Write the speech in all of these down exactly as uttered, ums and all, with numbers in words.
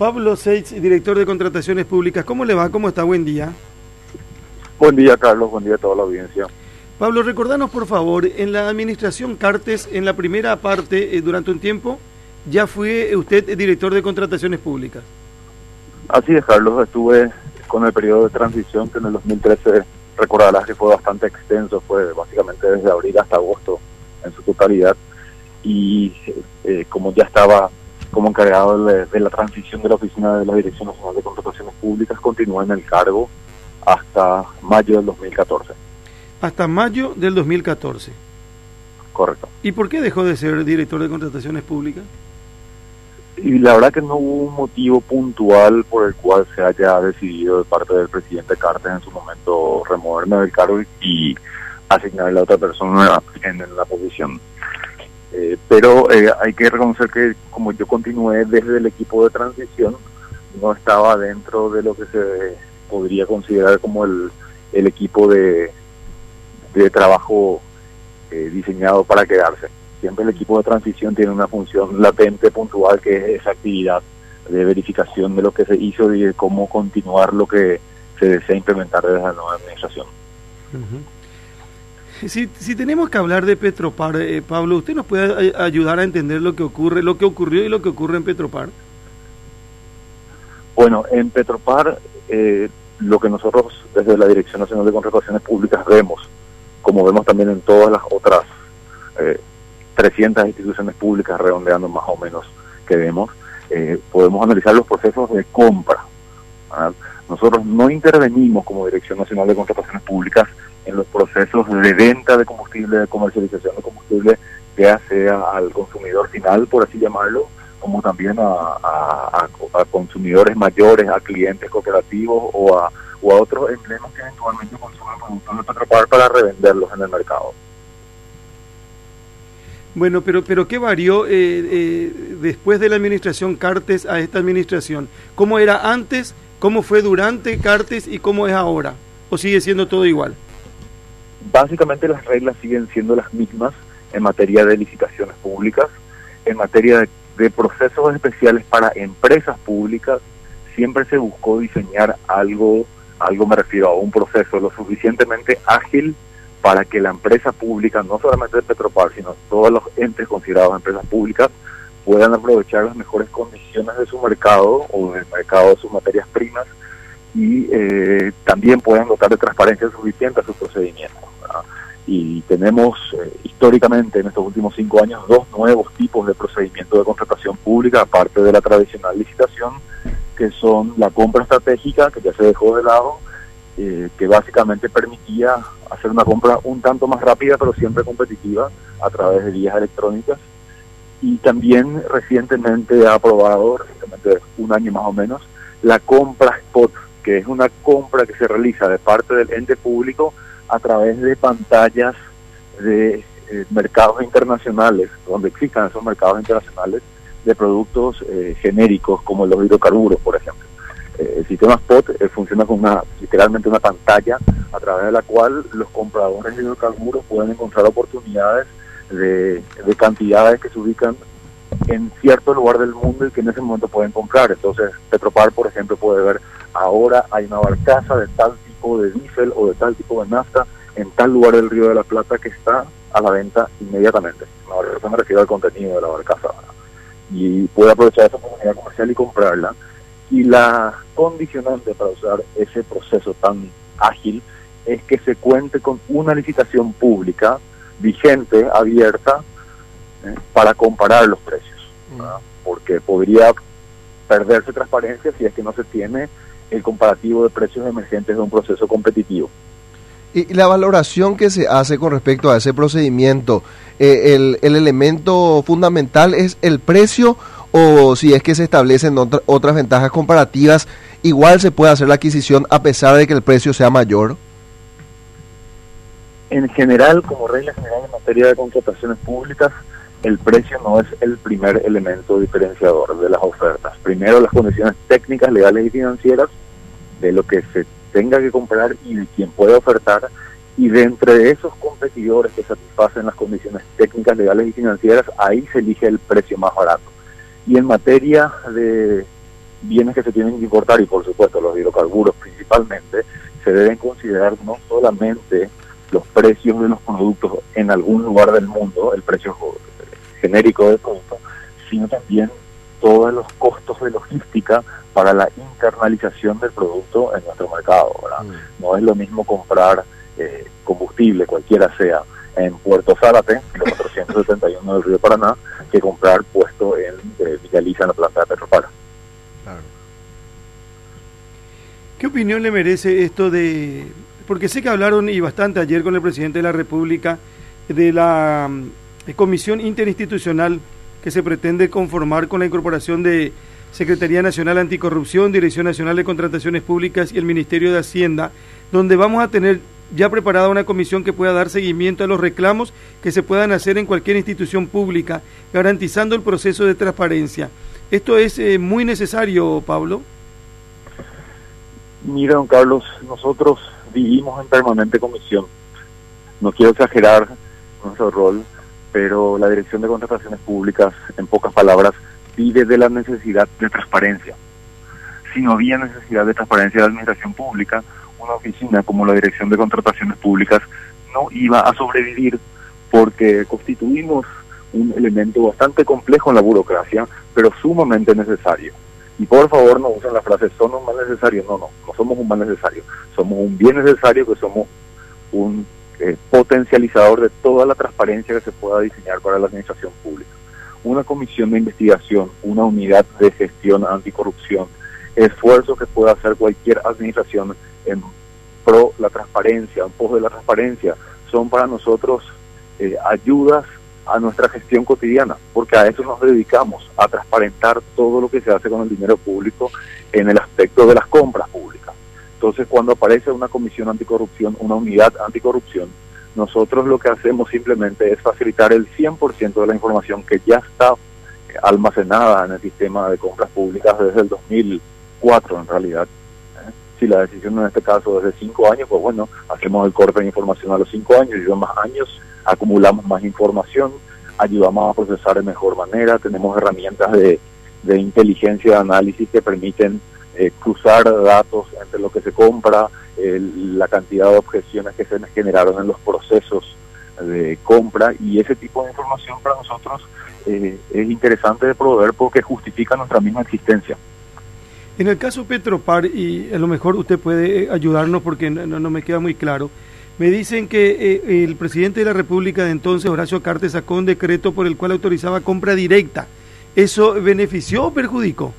Pablo Seitz, director de Contrataciones Públicas. ¿Cómo le va? ¿Cómo está? Buen día. Buen día, Carlos. Buen día a toda la audiencia. Pablo, recordanos por favor, en la administración Cartes, en la primera parte, eh, durante un tiempo, ya fue usted director de Contrataciones Públicas. Así es, Carlos. Estuve con el periodo de transición que en el dos mil trece, recordarás que fue bastante extenso, fue básicamente desde abril hasta agosto en su totalidad. Y eh, como ya estaba como encargado de, de la transición de la oficina de la Dirección Nacional de Contrataciones Públicas, continué en el cargo hasta mayo del dos mil catorce. Hasta mayo del dos mil catorce. Correcto. ¿Y por qué dejó de ser director de Contrataciones Públicas? Y la verdad que no hubo un motivo puntual por el cual se haya decidido de parte del presidente Cartes en su momento removerme del cargo y asignarle a otra persona en, en la posición. Eh, pero eh, hay que reconocer que como yo continué desde el equipo de transición, no estaba dentro de lo que se podría considerar como el, el equipo de, de trabajo eh, diseñado para quedarse. Siempre el equipo de transición tiene una función latente, puntual, que es esa actividad de verificación de lo que se hizo y de cómo continuar lo que se desea implementar desde la nueva administración. Uh-huh. Si, si tenemos que hablar de Petropar, eh, Pablo, ¿usted nos puede a, ayudar a entender lo que ocurre, lo que ocurrió y lo que ocurre en Petropar? Bueno, en Petropar, eh, lo que nosotros desde la Dirección Nacional de Contrataciones Públicas vemos, como vemos también en todas las otras eh, trescientas instituciones públicas, redondeando más o menos que vemos, eh, podemos analizar los procesos de compra. ¿Verdad? Nosotros no intervenimos como Dirección Nacional de Contrataciones Públicas en los procesos de venta de combustible, de comercialización de combustible, ya sea al consumidor final, por así llamarlo, como también a, a, a, a consumidores mayores, a clientes cooperativos o a, o a otros emblemas que eventualmente consumen productos de Petropar para revenderlos en el mercado. Bueno, pero pero ¿qué varió eh, eh, después de la administración Cartes a esta administración? ¿Cómo era antes, cómo fue durante Cartes y cómo es ahora? ¿O sigue siendo todo igual? Básicamente las reglas siguen siendo las mismas en materia de licitaciones públicas, en materia de, de procesos especiales para empresas públicas. Siempre se buscó diseñar algo, algo me refiero a un proceso lo suficientemente ágil para que la empresa pública, no solamente de Petropar, sino todos los entes considerados empresas públicas, puedan aprovechar las mejores condiciones de su mercado o del mercado de sus materias primas y eh, también puedan dotar de transparencia suficiente a sus procedimientos, ¿verdad? Y tenemos eh, históricamente en estos últimos cinco años dos nuevos tipos de procedimiento de contratación pública, aparte de la tradicional licitación, que son la compra estratégica, que ya se dejó de lado, eh, que básicamente permitía hacer una compra un tanto más rápida, pero siempre competitiva, a través de vías electrónicas. Y también recientemente ha aprobado, recientemente un año más o menos, la compra spot, que es una compra que se realiza de parte del ente público a través de pantallas de eh, mercados internacionales, donde existan esos mercados internacionales de productos eh, genéricos como los hidrocarburos, por ejemplo. Eh, el sistema spot eh, funciona con una literalmente una pantalla a través de la cual los compradores de hidrocarburos pueden encontrar oportunidades de, de cantidades que se ubican en cierto lugar del mundo y que en ese momento pueden comprar. Entonces Petropar, por ejemplo, puede ver ahora hay una barcaza de tal tipo de diésel o de tal tipo de nafta en tal lugar del Río de la Plata que está a la venta inmediatamente. No, me refiero al contenido de la barcaza, ¿verdad? Y puede aprovechar esa oportunidad comercial y comprarla. Y la condicionante para usar ese proceso tan ágil es que se cuente con una licitación pública vigente, abierta, ¿eh? para comparar los precios, ¿verdad? Porque podría perderse transparencia si es que no se tiene el comparativo de precios emergentes de un proceso competitivo. Y la valoración que se hace con respecto a ese procedimiento, eh, el, el elemento fundamental es el precio, o si es que se establecen otra, otras ventajas comparativas, igual se puede hacer la adquisición a pesar de que el precio sea mayor. En general, como regla general en materia de contrataciones públicas, el precio no es el primer elemento diferenciador de las ofertas. Primero, las condiciones técnicas, legales y financieras de lo que se tenga que comprar y de quien puede ofertar, y de entre esos competidores que satisfacen las condiciones técnicas, legales y financieras, ahí se elige el precio más barato. Y en materia de bienes que se tienen que importar, y por supuesto los hidrocarburos principalmente, se deben considerar no solamente los precios de los productos en algún lugar del mundo, el precio genérico del producto, sino también todos los costos de logística para la internalización del producto en nuestro mercado, ¿verdad? Mm. No es lo mismo comprar eh, combustible, cualquiera sea, en Puerto Zárate, kilómetro ciento setenta y uno del río Paraná, que comprar puesto en eh, Villaliza, en la planta de Petropara. Claro. ¿Qué opinión le merece esto de...? Porque sé que hablaron, y bastante ayer, con el presidente de la República, de la eh, comisión interinstitucional que se pretende conformar con la incorporación de Secretaría Nacional Anticorrupción, Dirección Nacional de Contrataciones Públicas y el Ministerio de Hacienda, donde vamos a tener ya preparada una comisión que pueda dar seguimiento a los reclamos que se puedan hacer en cualquier institución pública, garantizando el proceso de transparencia. ¿Esto es eh, muy necesario, Pablo? Mira, don Carlos, nosotros vivimos en permanente comisión. No quiero exagerar nuestro rol, pero la Dirección de Contrataciones Públicas, en pocas palabras, vive de la necesidad de transparencia. Si no había necesidad de transparencia de la administración pública, una oficina como la Dirección de Contrataciones Públicas no iba a sobrevivir, porque constituimos un elemento bastante complejo en la burocracia, pero sumamente necesario. Y por favor no usen la frase, son un mal necesario. No, no, no somos un mal necesario. Somos un bien necesario, que somos un eh, potencializador de toda la transparencia que se pueda diseñar para la administración pública. Una comisión de investigación, una unidad de gestión anticorrupción, esfuerzos que pueda hacer cualquier administración en pro la transparencia, en pos de la transparencia, son para nosotros eh, ayudas a nuestra gestión cotidiana, porque a eso nos dedicamos, a transparentar todo lo que se hace con el dinero público en el aspecto de las compras públicas. Entonces, cuando aparece una comisión anticorrupción, una unidad anticorrupción, nosotros lo que hacemos simplemente es facilitar el cien por ciento de la información que ya está almacenada en el sistema de compras públicas desde el dos mil cuatro, en realidad. ¿Eh? Si la decisión en este caso es de cinco años, pues bueno, hacemos el corte de información a los cinco años, y más años acumulamos más información, ayudamos a procesar de mejor manera, tenemos herramientas de, de inteligencia de análisis que permiten eh, cruzar datos entre lo que se compra, eh, la cantidad de objeciones que se generaron en los procesos de compra, y ese tipo de información para nosotros eh, es interesante de proveer porque justifica nuestra misma existencia. En el caso Petropar, y a lo mejor usted puede ayudarnos porque no, no me queda muy claro, me dicen que eh, el presidente de la República de entonces, Horacio Cartes, sacó un decreto por el cual autorizaba compra directa. ¿Eso benefició o perjudicó?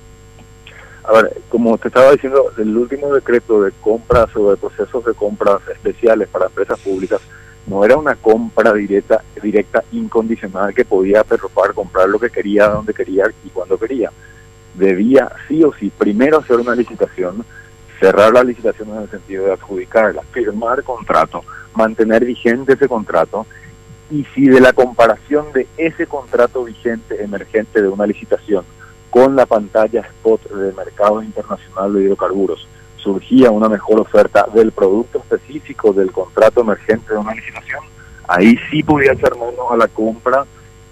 A ver, como te estaba diciendo, el último decreto de compras o de procesos de compras especiales para empresas públicas no era una compra directa, directa incondicional que podía Petropar comprar lo que quería, donde quería y cuando quería. Debía sí o sí primero hacer una licitación, cerrar la licitación en el sentido de adjudicarla, firmar contrato, mantener vigente ese contrato, y si de la comparación de ese contrato vigente emergente de una licitación con la pantalla spot del mercado internacional de hidrocarburos surgía una mejor oferta del producto específico del contrato emergente de una licitación, ahí sí podía echar mano a la compra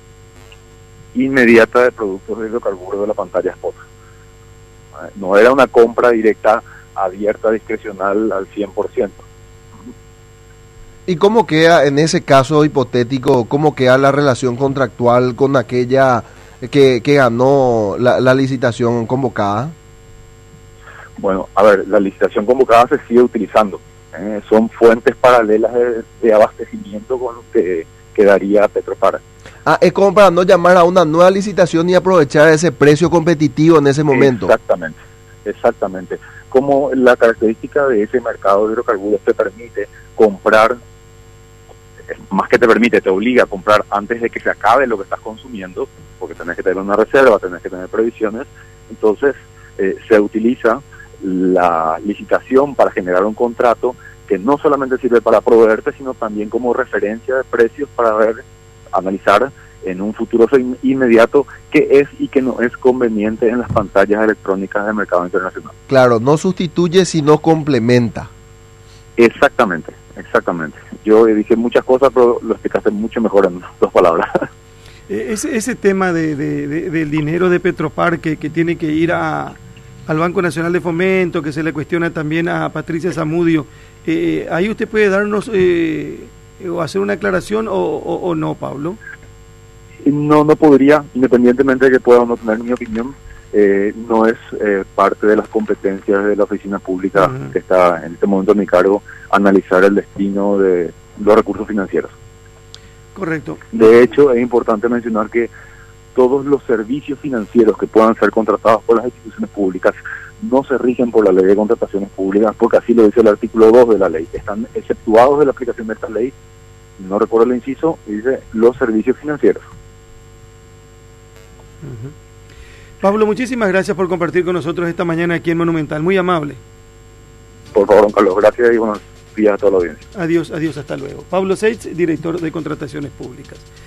inmediata de productos de hidrocarburos de la pantalla spot. No era una compra directa, abierta, discrecional al cien por ciento. ¿Y cómo queda en ese caso hipotético, cómo queda la relación contractual con aquella que, que ganó la, la licitación convocada? Bueno, a ver, la licitación convocada se sigue utilizando. ¿eh? Son fuentes paralelas de, de abastecimiento con lo que quedaría Petropar. Ah, es como para no llamar a una nueva licitación y aprovechar ese precio competitivo en ese momento. Exactamente, exactamente. Como la característica de ese mercado de hidrocarburos te permite comprar, más que te permite, te obliga a comprar antes de que se acabe lo que estás consumiendo, porque tenés que tener una reserva, tenés que tener previsiones. Entonces eh, se utiliza la licitación para generar un contrato que no solamente sirve para proveerte, sino también como referencia de precios para ver, analizar en un futuro inmediato qué es y qué no es conveniente en las pantallas electrónicas del mercado internacional. Claro, no sustituye sino complementa. Exactamente, exactamente. Yo dije muchas cosas, pero lo explicaste mucho mejor en dos palabras. Ese, ese tema de, de, de, del dinero de Petropar que, que tiene que ir a, al Banco Nacional de Fomento, que se le cuestiona también a Patricia Zamudio, eh, ahí usted puede darnos eh, o hacer una aclaración o, o, o no, Pablo. No, no podría, independientemente de que pueda o no tener mi opinión, eh, no es eh, parte de las competencias de la oficina pública uh-huh. que está en este momento en mi cargo analizar el destino de los recursos financieros. Correcto. De hecho, es importante mencionar que todos los servicios financieros que puedan ser contratados por las instituciones públicas no se rigen por la ley de contrataciones públicas, porque así lo dice el artículo dos de la ley. Están exceptuados de la aplicación de esta ley, no recuerdo el inciso, y dice los servicios financieros. Uh-huh. Pablo, muchísimas gracias por compartir con nosotros esta mañana aquí en Monumental. Muy amable. Por favor, don Carlos, gracias y buenos días a toda la audiencia. Adiós, adiós, hasta luego. Pablo Seitz, director de Contrataciones Públicas.